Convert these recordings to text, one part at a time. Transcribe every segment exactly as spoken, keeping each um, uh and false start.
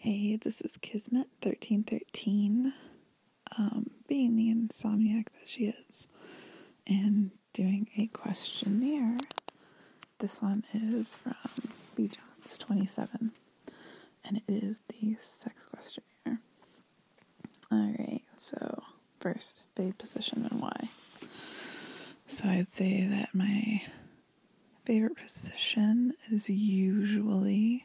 Hey, this is Kismet thirteen thirteen, um, being the insomniac that she is, and doing a questionnaire. This one is from B. Johns twenty-seven, and it is the sex questionnaire. Alright, so first, babe position and why. So I'd say that my favorite position is usually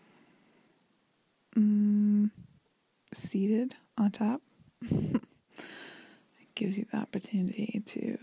mm, seated on top. It gives you the opportunity to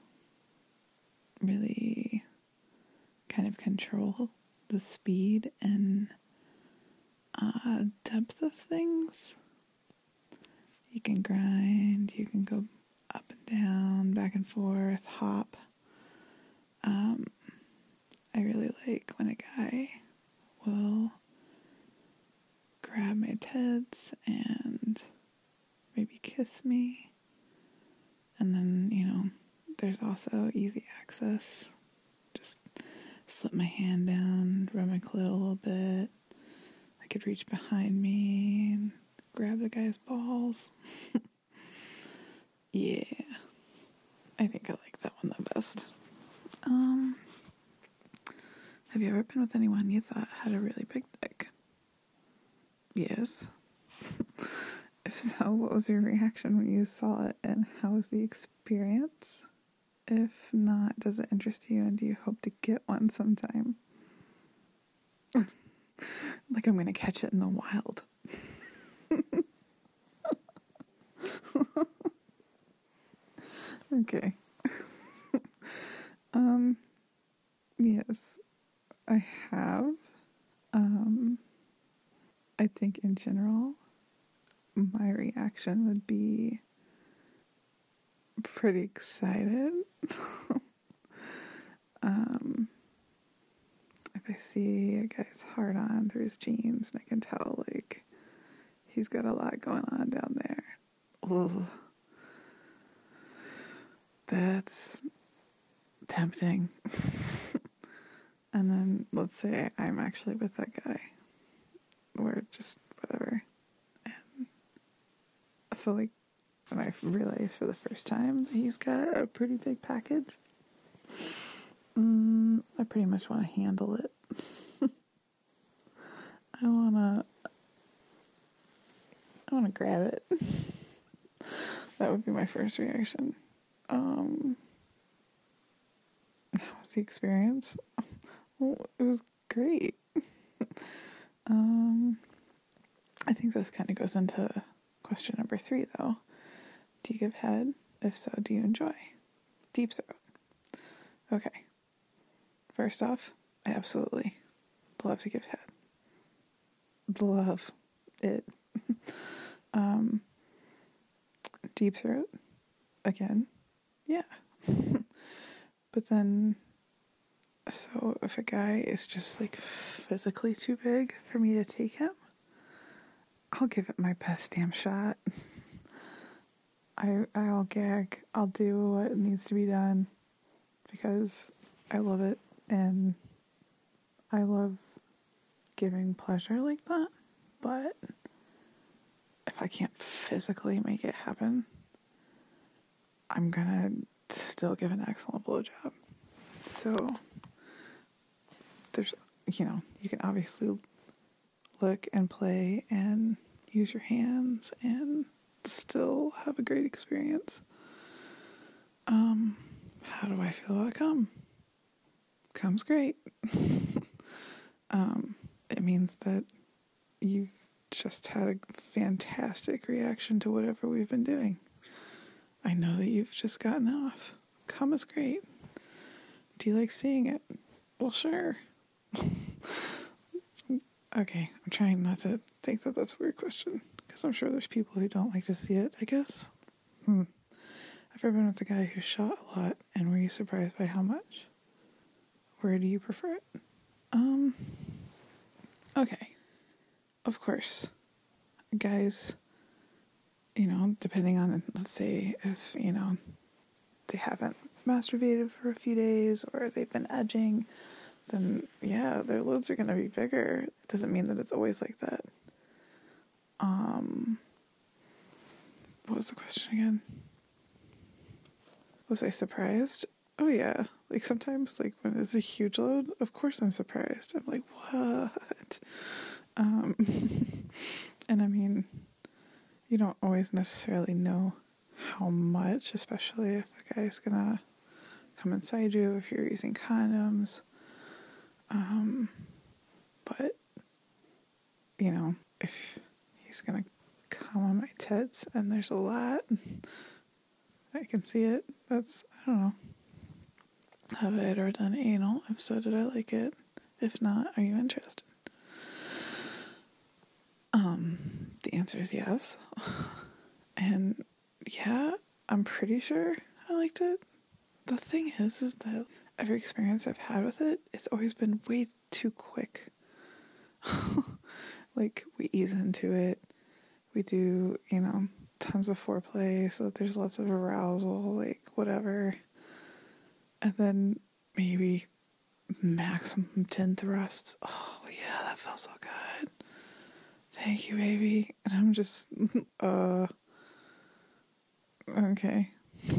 really kind of control the speed and uh, depth of things. You can grind, you can go up and down, back and forth, hop. Um, I really like when a guy will grab my tits and maybe kiss me. And then, you know, there's also easy access. Just slip my hand down, rub my clit a little bit. I could reach behind me and grab the guy's balls. Yeah. I think I like that one the best. Um, have you ever been with anyone you thought had a really big dick? Yes. If so, what was your reaction when you saw it, and how was the experience? If not, does it interest you, and do you hope to get one sometime? Like I'm gonna catch it in the wild. Okay. um, yes, I have. Um, I think in general, my reaction would be pretty excited. um, if I see a guy's hard on through his jeans and I can tell, like, he's got a lot going on down there. Ugh. That's tempting. And then let's say I'm actually with that guy, or just whatever. And so, like, when I realize for the first time that he's got a pretty big package, mm, I pretty much want to handle it. I wanna, I wanna grab it. That would be my first reaction. Um, how was the experience? Well, it was great. um, I think this kind of goes into question number three, though. Do you give head? If so, do you enjoy? Deep throat. Okay. First off, I absolutely love to give head. Love it. um, deep throat. Again, yeah. But then, so if a guy is just like physically too big for me to take him, I'll give it my best damn shot. I, I'll gag. I'll do what needs to be done because I love it, and I love giving pleasure like that. But if I can't physically make it happen, I'm gonna still give an excellent blowjob. So there's, you know, you can obviously look and play and use your hands and still have a great experience. Um, how do I feel about cum? Cum's great. um, it means that you've just had a fantastic reaction to whatever we've been doing. I know that you've just gotten off. Cum is great. Do you like seeing it? Well, sure. Okay, I'm trying not to think that that's a weird question, because I'm sure there's people who don't like to see it, I guess. Hmm. I've ever been with a guy who shot a lot, and were you surprised by how much? Where do you prefer it? Um, okay. Of course, guys, you know, depending on, let's say, if, you know, they haven't masturbated for a few days, or they've been edging, then, yeah, their loads are going to be bigger. It doesn't mean that it's always like that. Um, what was the question again? Was I surprised? Oh yeah. Like sometimes, like when it's a huge load, of course I'm surprised. I'm like, what? Um, and I mean, you don't always necessarily know how much, especially if a guy's gonna come inside you, if you're using condoms. Um, but, you know, if he's gonna come on my tits and there's a lot, I can see it. That's, I don't know. Have I ever done anal? If so, did I like it? If not, are you interested? Um, the answer is yes. And yeah, I'm pretty sure I liked it. The thing is, is that every experience I've had with it, it's always been way too quick. Like, we ease into it. We do, you know, tons of foreplay so that there's lots of arousal, like, whatever. And then maybe maximum ten thrusts. Oh, yeah, that felt so good. Thank you, baby. And I'm just, uh, okay.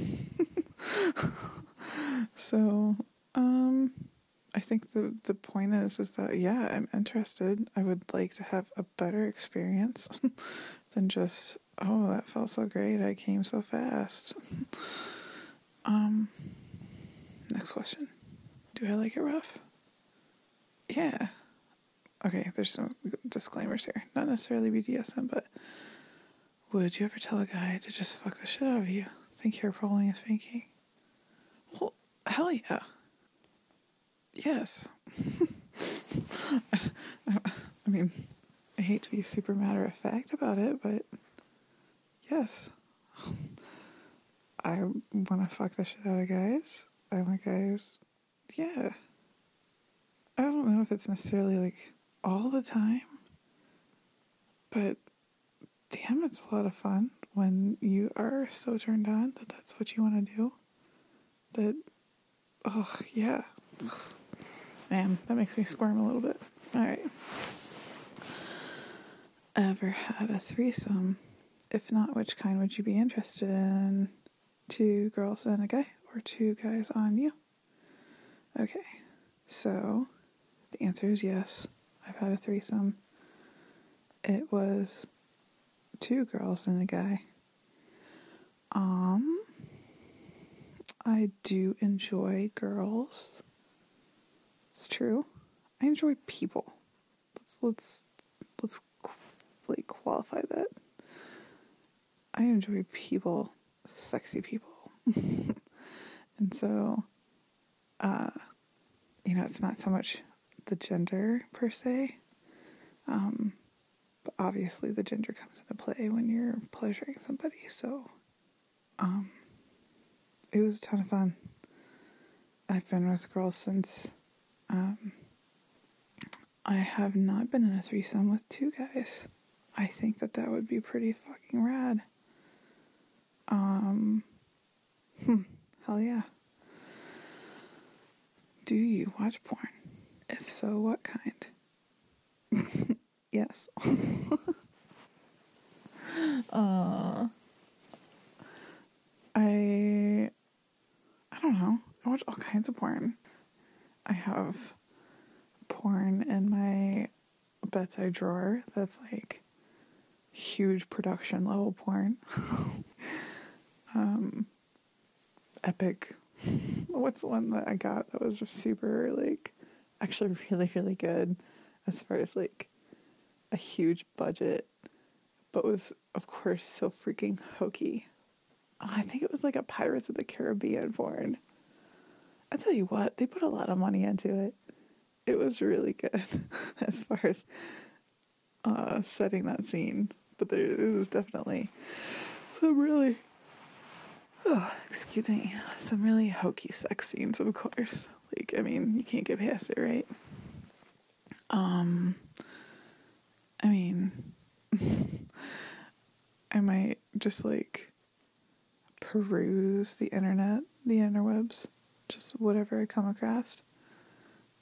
So, um, I think the the point is is that yeah, I'm interested. I would like to have a better experience than just, oh, that felt so great. I came so fast. Um, next question. Do I like it rough? Yeah. Okay, there's some disclaimers here. Not necessarily B D S M, but would you ever tell a guy to just fuck the shit out of you? Think hair pulling is spanking? Well, hell yeah. Yes. I mean, I hate to be super matter of fact about it, but yes. I want to fuck the shit out of guys. I want guys, yeah. I don't know if it's necessarily like all the time, but damn, it's a lot of fun when you are so turned on that that's what you want to do. That, oh, yeah. Man, that makes me squirm a little bit. All right. Ever had a threesome? If not, which kind would you be interested in? Two girls and a guy, or two guys on you? Okay, so the answer is yes. I've had a threesome. It was two girls and a guy. Um, I do enjoy girls. It's true. I enjoy people. Let's let's let's like qualify that. I enjoy people, sexy people. And so, uh, you know, it's not so much the gender per se, um, but obviously the gender comes into play when you're pleasuring somebody. So, um, it was a ton of fun. I've been with girls since, um, I have not been in a threesome with two guys. I think that that would be pretty fucking rad. Um, hmm, hell yeah. Do you watch porn? If so, what kind? Yes. uh, I, I don't know. I watch all kinds of porn. I have porn in my bedside drawer that's like huge production level porn. um, epic. What's the one that I got that was super, like, actually really, really good as far as, like, a huge budget, but was, of course, so freaking hokey. Oh, I think it was, like, a Pirates of the Caribbean porn. I tell you what, they put a lot of money into it. It was really good as far as uh, setting that scene. But there it was definitely some really... Oh, excuse me. Some really hokey sex scenes, of course. Like, I mean, you can't get past it, right? Um, I mean, I might just, like, peruse the internet, the interwebs, just whatever I come across.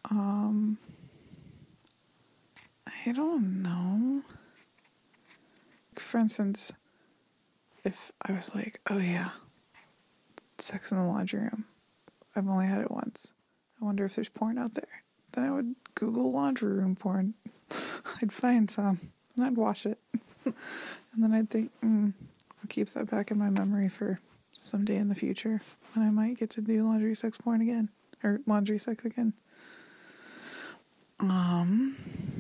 Um, I don't know. for instance, if I was like, oh yeah, sex in the laundry room, I've only had it once, I wonder if there's porn out there, then I would Google laundry room porn. I'd find some, and I'd watch it. And then I'd think, mm, I'll keep that back in my memory for someday in the future when I might get to do laundry sex porn again, or laundry sex again. Um,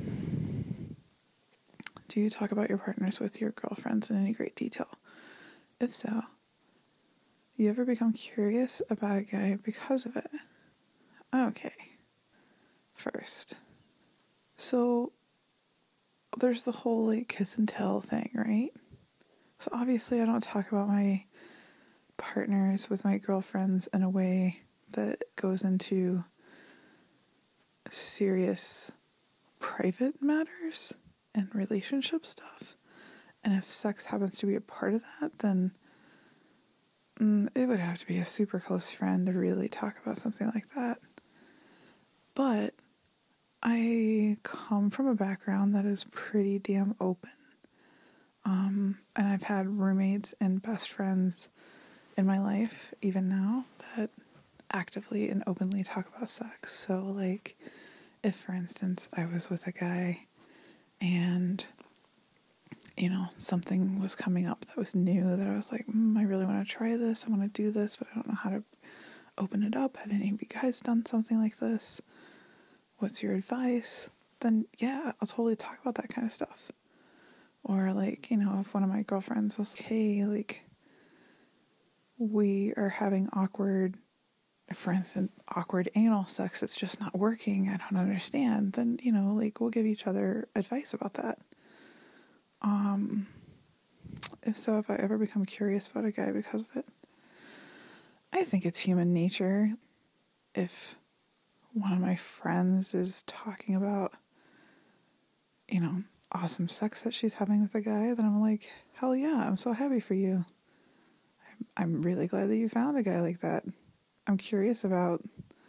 do you talk about your partners with your girlfriends in any great detail? If so, do you ever become curious about a guy because of it? Okay. First, so there's the whole like kiss and tell thing, right? So obviously I don't talk about my partners with my girlfriends in a way that goes into serious private matters and relationship stuff. And if sex happens to be a part of that, then mm, it would have to be a super close friend to really talk about something like that. But I come from a background that is pretty damn open. Um, and I've had roommates and best friends in my life, even now, that actively and openly talk about sex. So, like, if, for instance, I was with a guy and, you know, something was coming up that was new that I was like, mm, I really want to try this, I want to do this, but I don't know how to open it up. Have any of you guys done something like this? What's your advice? Then, yeah, I'll totally talk about that kind of stuff. Or, like, you know, if one of my girlfriends was like, hey, like, we are having awkward, for instance, awkward anal sex, it's just not working, I don't understand, then, you know, like, we'll give each other advice about that. Um, if so, if I ever become curious about a guy because of it, I think it's human nature. If one of my friends is talking about, you know, awesome sex that she's having with a guy, then I'm like, hell yeah, I'm so happy for you. I'm, I'm really glad that you found a guy like that. I'm curious about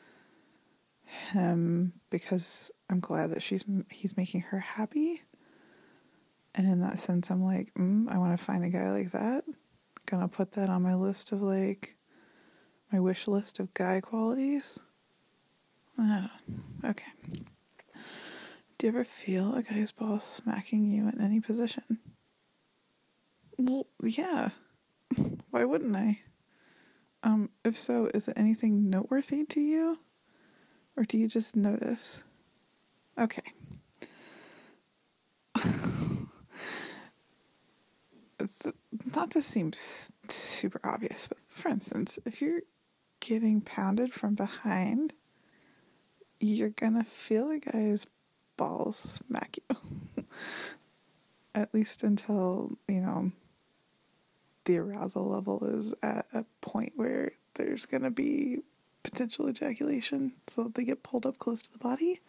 him because I'm glad that she's he's making her happy. And in that sense, I'm like, mm, I want to find a guy like that. Gonna put that on my list of, like, my wish list of guy qualities. Uh, okay. Do you ever feel a guy's balls smacking you in any position? Well, yeah. Why wouldn't I? Um, if so, is it anything noteworthy to you? Or do you just notice? Okay. Not to seem super obvious, but for instance, if you're getting pounded from behind, you're gonna feel a guy's balls smack you. At least until, you know, the arousal level is at a point where there's gonna be potential ejaculation, so they get pulled up close to the body.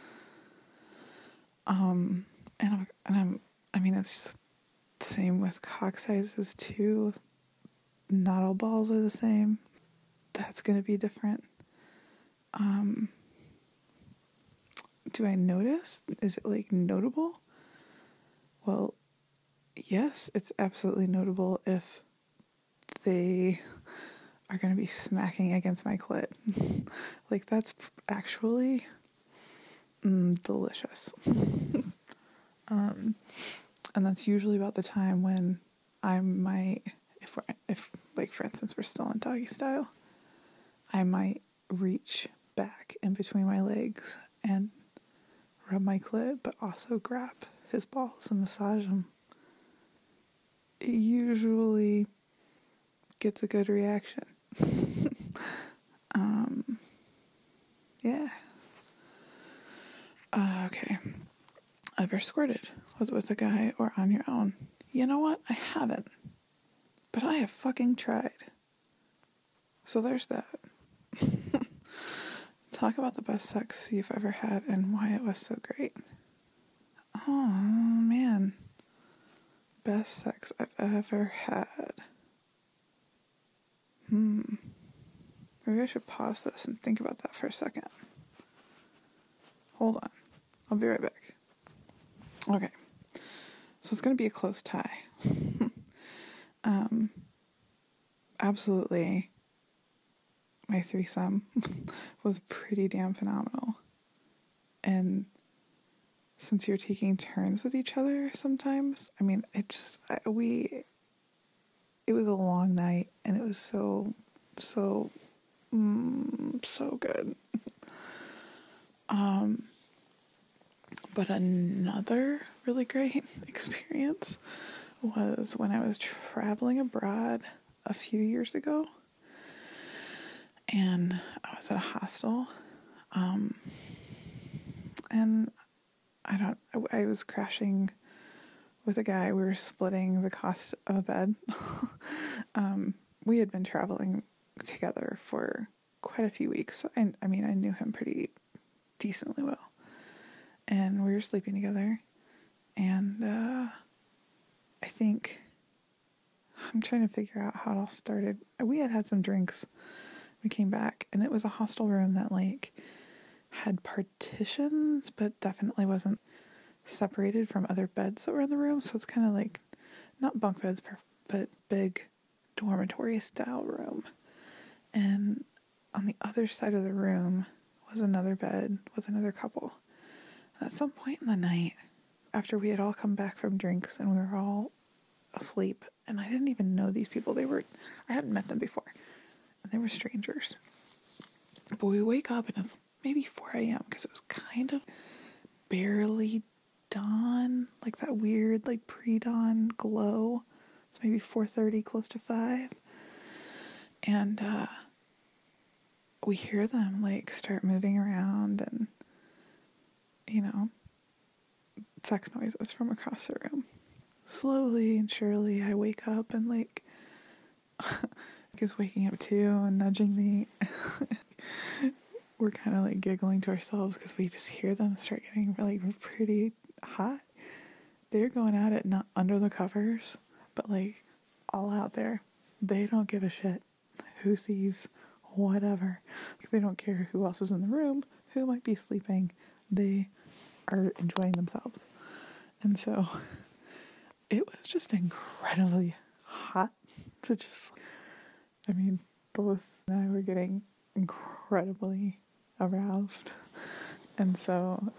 Um, and I'm, and I'm, I mean, it's same with cock sizes too. Not all balls are the same. That's gonna be different. Um, do I notice? Is it, like, notable? Well, yes, it's absolutely notable if they are going to be smacking against my clit. Like, that's actually mm, delicious. um, and that's usually about the time when I might, if we're, if, like, for instance, we're still in doggy style, I might reach back in between my legs and rub my clit, but also grab his balls and massage them. It usually gets a good reaction. um, yeah. Uh, okay. Ever squirted? Was it with a guy or on your own? You know what? I haven't. But I have fucking tried. So there's that. Talk about the best sex you've ever had and why it was so great. Oh, man. Best sex I've ever had. Hmm. Maybe I should pause this and think about that for a second. Hold on. I'll be right back. Okay. So So it's going to be a close tie. um, absolutely, my threesome was pretty damn phenomenal. And since you're taking turns with each other sometimes, I mean, it just, I, we, it was a long night, and it was so, so, mm, so good. Um, but another really great experience was when I was traveling abroad a few years ago, and I was at a hostel, um, and I don't, I, I was crashing with a guy. We were splitting the cost of a bed. um, we had been traveling together for quite a few weeks, so I, I mean, I knew him pretty decently well, and we were sleeping together, and uh, I think, I'm trying to figure out how it all started. We had had some drinks. We came back, and it was a hostel room that, like, had partitions, but definitely wasn't separated from other beds that were in the room. So it's kind of like, not bunk beds, but big dormitory style room. And on the other side of the room was another bed with another couple. And at some point in the night, after we had all come back from drinks and we were all asleep, and I didn't even know these people. They were, I hadn't met them before, and they were strangers. But we wake up and it's maybe four a.m. because it was kind of barely dawn, like that weird, like pre-dawn glow. It's maybe four thirty, close to five. And uh, we hear them like start moving around, and, you know, sex noises from across the room. Slowly and surely, I wake up, and like, is waking up too and nudging me. We're kind of like giggling to ourselves because we just hear them start getting like pretty hot. They're going at it not under the covers, but like all out there. They don't give a shit who sees, whatever. They don't care who else is in the room, who might be sleeping. They are enjoying themselves. And so it was just incredibly hot to just, I mean, both and I were getting incredibly aroused. And so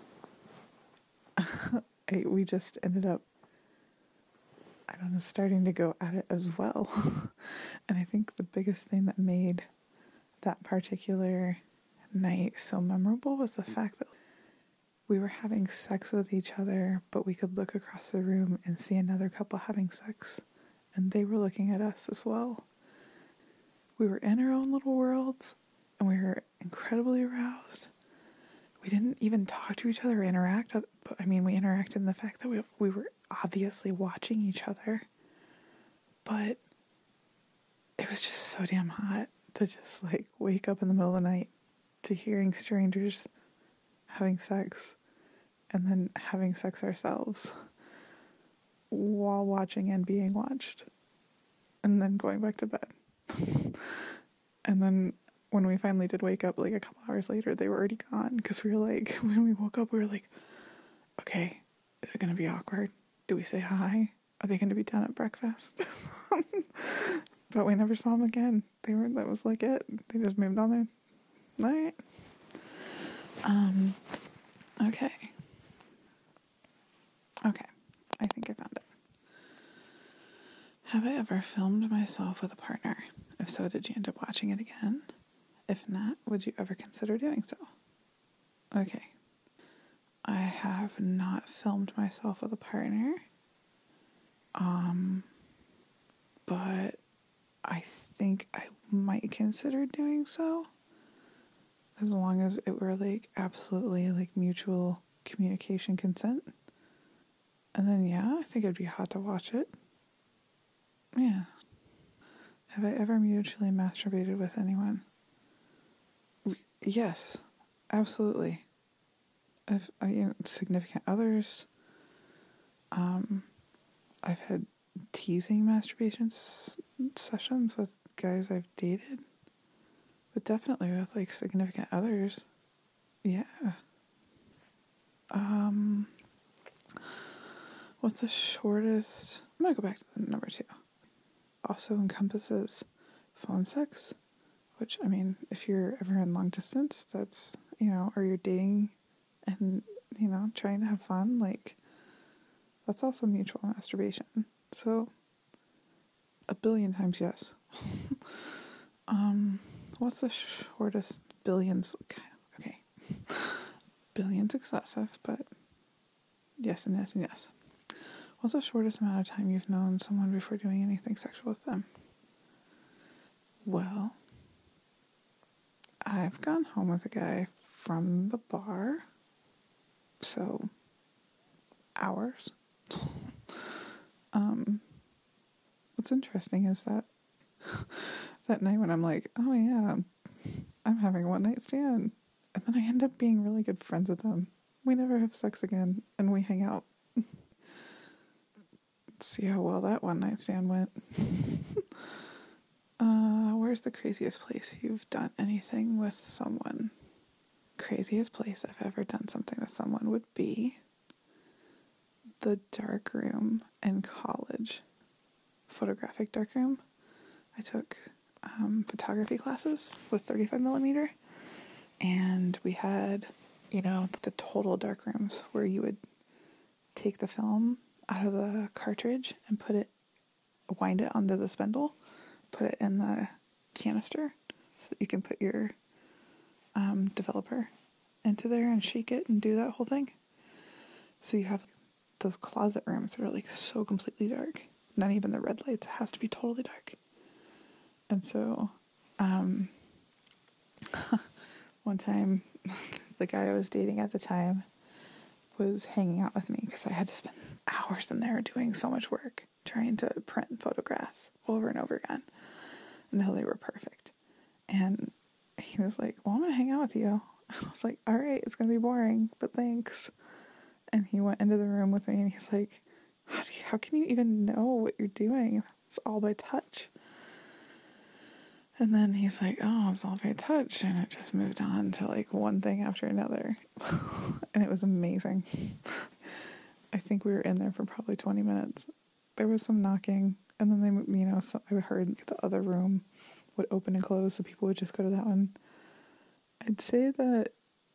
I, we just ended up, I don't know, starting to go at it as well. And I think the biggest thing that made that particular night so memorable was the fact that we were having sex with each other, but we could look across the room and see another couple having sex, and they were looking at us as well. We were in our own little worlds, and we were incredibly aroused. We didn't even talk to each other or interact, but I mean, we interacted in the fact that we we were obviously watching each other, but it was just so damn hot to just like wake up in the middle of the night to hearing strangers having sex, and then having sex ourselves while watching and being watched, and then going back to bed. And then when we finally did wake up, like a couple hours later, they were already gone, because we were like, when we woke up, we were like, okay, is it going to be awkward? Do we say hi? Are they going to be down at breakfast? But we never saw them again. They were, that was like it. They just moved on there. All right. Um, okay. Okay. I think I found it. Have I ever filmed myself with a partner? If so, did you end up watching it again? If not, would you ever consider doing so? Okay. I have not filmed myself with a partner. Um, but I think I might consider doing so, as long as it were like absolutely like mutual communication consent. And then yeah, I think it'd be hot to watch it. Yeah. Have I ever mutually masturbated with anyone? Yes, absolutely. I've I, you know, significant others. Um, I've had teasing masturbation s- sessions with guys I've dated, but definitely with like significant others. Yeah. Um, What's the shortest? I'm gonna go back to the number two. Also encompasses phone sex, which, I mean, if you're ever in long distance, that's, you know, or you're dating and, you know, trying to have fun, like, that's also mutual masturbation. So, a billion times yes. um, what's the shortest? Billions? Okay. Billions excessive, but yes and yes and yes. What's the shortest amount of time you've known someone before doing anything sexual with them? Well, I've gone home with a guy from the bar, so hours. um, what's interesting is that that night when I'm like, oh yeah, I'm having a one night stand, and then I end up being really good friends with them. We never have sex again, and we hang out. Let's see how well that one night stand went. uh, where's the craziest place you've done anything with someone? Craziest place I've ever done something with someone would be the dark room in college. Photographic dark room. I took um, photography classes with thirty-five millimeter, and we had, you know, the total dark rooms where you would take the film out of the cartridge and put it, wind it onto the spindle, put it in the canister so that you can put your um, developer into there and shake it and do that whole thing. So you have those closet rooms that are like so completely dark. Not even the red lights. It has to be totally dark. And so, um, one time, the guy I was dating at the time was hanging out with me because I had to spend hours in there doing so much work trying to print photographs over and over again until they were perfect. And he was like, well, I'm going to hang out with you. I was like, all right, it's going to be boring, but thanks. And he went into the room with me and he's like, how do you, how can you even know what you're doing? It's all by touch. And then he's like, oh, it's all by touch. And it just moved on to like one thing after another. And it was amazing. I think we were in there for probably twenty minutes. There was some knocking. And then they, you know, so I heard the other room would open and close. So people would just go to that one. I'd say that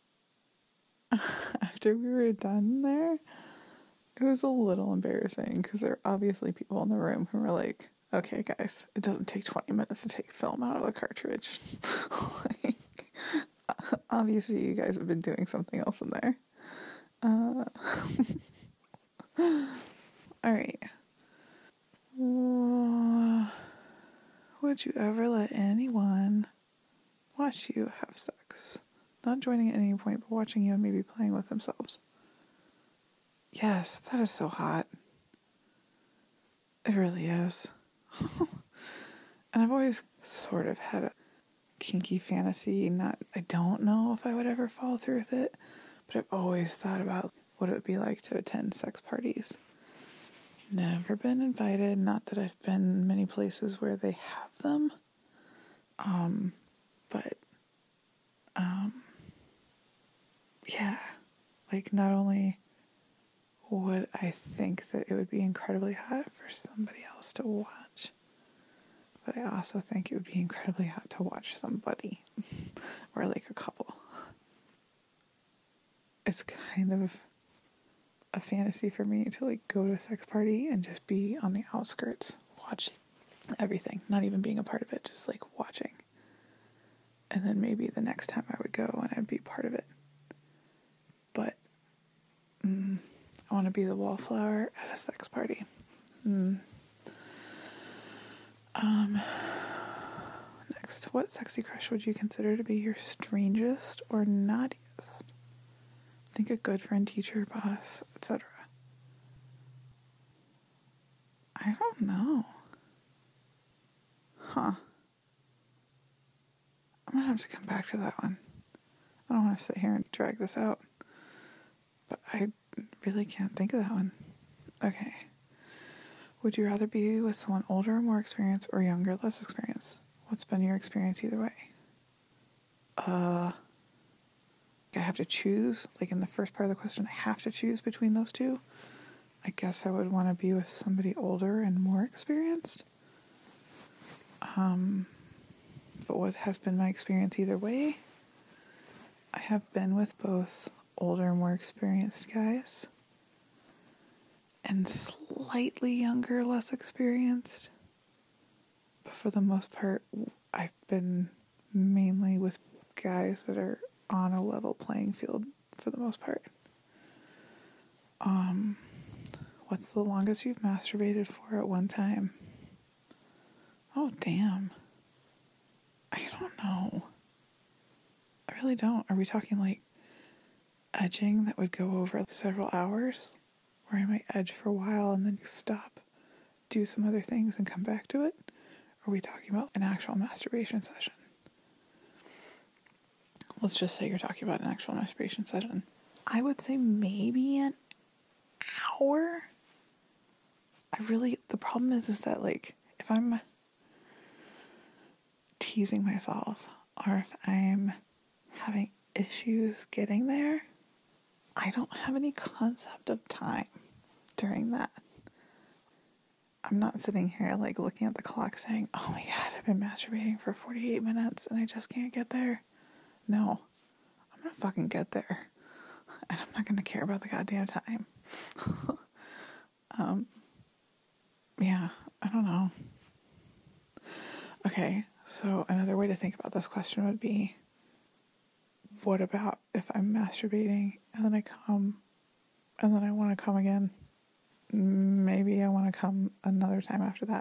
after we were done there, it was a little embarrassing because there were obviously people in the room who were like, okay, guys, it doesn't take twenty minutes to take film out of the cartridge. Like, obviously, you guys have been doing something else in there. Uh, all right. Uh, would you ever let anyone watch you have sex? Not joining at any point, but watching you and maybe playing with themselves. Yes, that is so hot. It really is. And I've always sort of had a kinky fantasy. Not, I don't know if I would ever follow through with it, but I've always thought about what it would be like to attend sex parties. Never been invited. Not that I've been many places where they have them. Um, but, um, yeah, like not only would I think that it would be incredibly hot for somebody else to watch, but I also think it would be incredibly hot to watch somebody or like a couple. It's kind of a fantasy for me to like go to a sex party and just be on the outskirts watching everything, not even being a part of it, just like watching. And then maybe the next time I would go and I'd be part of it. But mm, I want to be the wallflower at a sex party. Mm. Um, next, what sexy crush would you consider to be your strangest or naughtiest? Think a good friend, teacher, boss, et cetera. I don't know. Huh. I'm gonna have to come back to that one. I don't want to sit here and drag this out, but I really can't think of that one. Okay. Would you rather be with someone older, more experienced, or younger, less experienced? What's been your experience either way? Uh, I have to choose, like in the first part of the question, I have to choose between those two. I guess I would want to be with somebody older and more experienced. Um, but what has been my experience either way, I have been with both older, more experienced guys and slightly younger, less experienced. But for the most part, I've been mainly with guys that are on a level playing field for the most part. Um, what's the longest you've masturbated for at one time? Oh, damn. I don't know. I really don't. Are we talking like edging that would go over several hours? Where I might edge for a while and then stop, do some other things and come back to it? Or are we talking about an actual masturbation session? Let's just say you're talking about an actual masturbation session. I would say maybe an hour. I really, the problem is, is that like, if I'm teasing myself or if I'm having issues getting there, I don't have any concept of time during that. I'm not sitting here like looking at the clock saying, oh my God, I've been masturbating for forty-eight minutes and I just can't get there. No, I'm gonna fucking get there. And I'm not gonna care about the goddamn time. um, yeah, I don't know. Okay, so another way to think about this question would be, what about if I'm masturbating and then I come and then I want to come again? Maybe I want to come another time after that.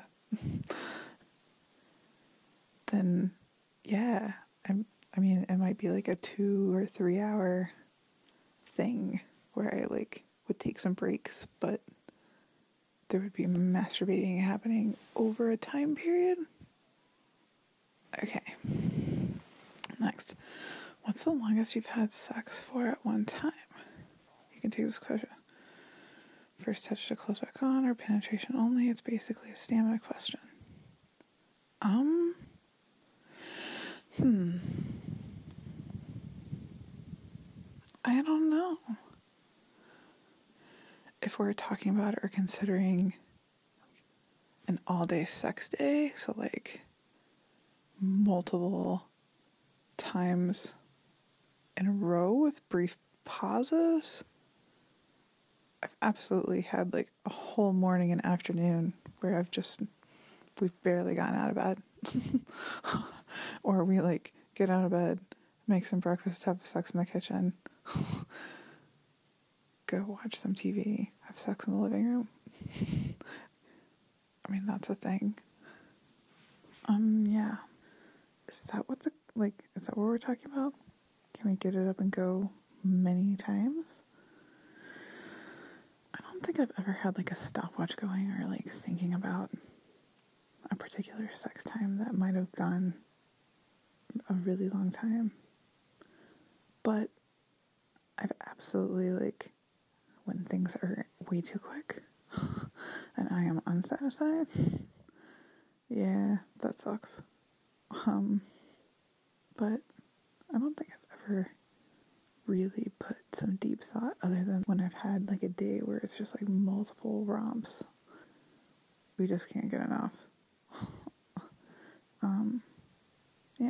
Then, yeah, I'm, I mean, it might be like a two or three hour thing where I like would take some breaks, but there would be masturbating happening over a time period. Okay. Next. What's the longest you've had sex for at one time? You can take this question. First touch to close back on or penetration only? It's basically a stamina question. Um. Hmm. I don't know. If we're talking about or considering an all-day sex day, so like multiple times in a row with brief pauses, I've absolutely had like a whole morning and afternoon where I've just, we've barely gotten out of bed. Or we like get out of bed, make some breakfast, have sex in the kitchen, go watch some T V, have sex in the living room. I mean, that's a thing. Um, yeah. Is that what the, like, is that what we're talking about? Can we get it up and go many times? I don't think I've ever had like a stopwatch going or like thinking about a particular sex time that might have gone a really long time. But I've absolutely like, when things are way too quick and I am unsatisfied, yeah, that sucks. Um, but I don't think I've ever really put some deep thought other than when I've had like a day where it's just like multiple romps. We just can't get enough. um, yeah.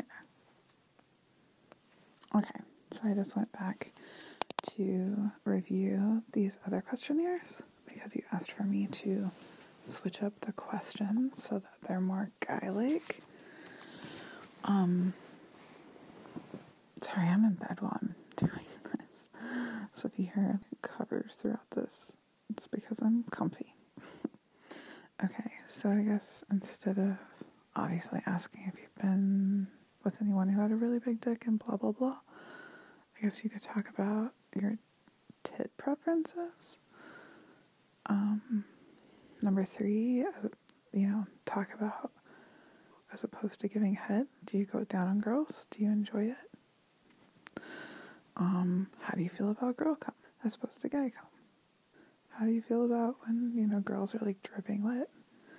Okay, so I just went back to review these other questionnaires because you asked for me to switch up the questions so that they're more guy-like. Um, sorry, I'm in bed while I'm doing this. So if you hear covers throughout this, it's because I'm comfy. Okay, so I guess instead of obviously asking if you've been with anyone who had a really big dick and blah, blah, blah, I guess you could talk about your tit preferences. Um, number three, uh, you know, talk about, as opposed to giving head, do you go down on girls? Do you enjoy it? Um, how do you feel about girl cum as opposed to guy cum? How do you feel about when, you know, girls are like dripping wet?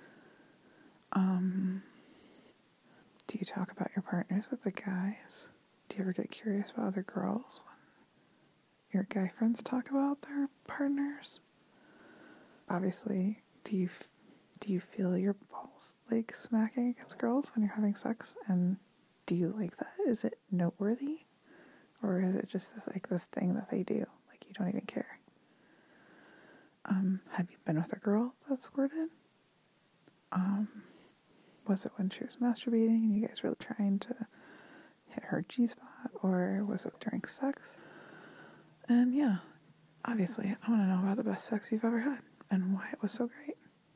Um, do you talk about your partners with the guys? Do you ever get curious about other girls when your guy friends talk about their partners? obviously, do you do you feel your balls like smacking against girls when you're having sex? And do you like that? Is it noteworthy? Or is it just this, like this thing that they do? Like you don't even care? Um, have you been with a girl that squirted? Um, was it when she was masturbating and you guys were trying to hit her G-spot? Or was it during sex? And yeah, obviously, I want to know about the best sex you've ever had and why it was so great.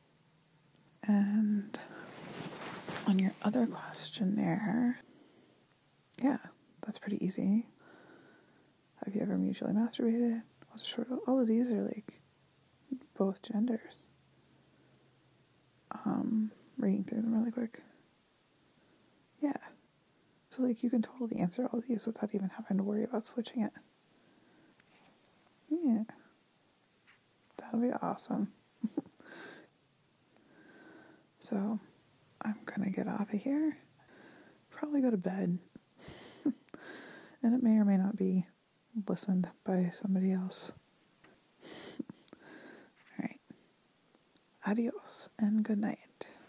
And on your other questionnaire, yeah, that's pretty easy. Have you ever mutually masturbated? Was it short? All of these are like both genders. Um, reading through them really quick. Yeah. So like you can totally answer all these without even having to worry about switching it. Yeah. That'll be awesome. So I'm gonna get off of here. Probably go to bed. And it may or may not be listened by somebody else. Alright. Adios and good night.